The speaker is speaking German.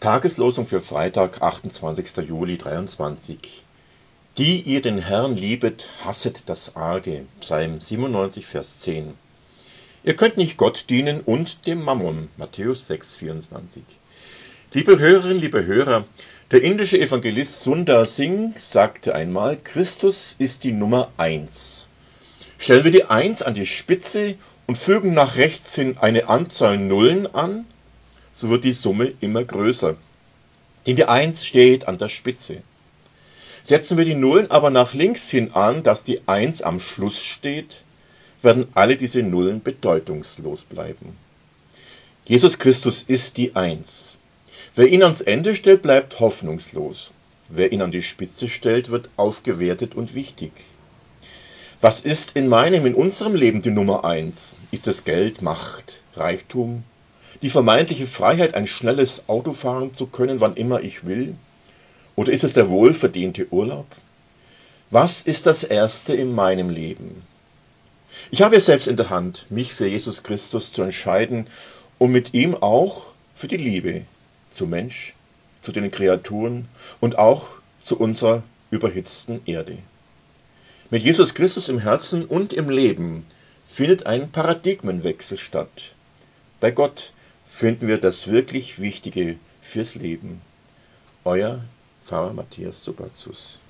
Tageslosung für Freitag, 28. Juli 23. Die ihr den Herrn liebet, hasset das Arge. Psalm 97, Vers 10. Ihr könnt nicht Gott dienen und dem Mammon. Matthäus 6, 24. Liebe Hörerinnen, liebe Hörer, der indische Evangelist Sundar Singh sagte einmal, Christus ist die Nummer 1. Stellen wir die 1 an die Spitze und fügen nach rechts hin eine Anzahl Nullen an, so wird die Summe immer größer. Denn die 1 steht an der Spitze. Setzen wir die Nullen aber nach links hin an, dass die 1 am Schluss steht, werden alle diese Nullen bedeutungslos bleiben. Jesus Christus ist die 1. Wer ihn ans Ende stellt, bleibt hoffnungslos. Wer ihn an die Spitze stellt, wird aufgewertet und wichtig. Was ist in unserem Leben die Nummer 1? Ist es Geld, Macht, Reichtum? Die vermeintliche Freiheit, ein schnelles Auto fahren zu können, wann immer ich will? Oder ist es der wohlverdiente Urlaub? Was ist das Erste in meinem Leben? Ich habe es selbst in der Hand, mich für Jesus Christus zu entscheiden und mit ihm auch für die Liebe zum Mensch, zu den Kreaturen und auch zu unserer überhitzten Erde. Mit Jesus Christus im Herzen und im Leben findet ein Paradigmenwechsel statt. Bei Gott finden wir das wirklich Wichtige fürs Leben. Euer Pfarrer Matthias Subatzus.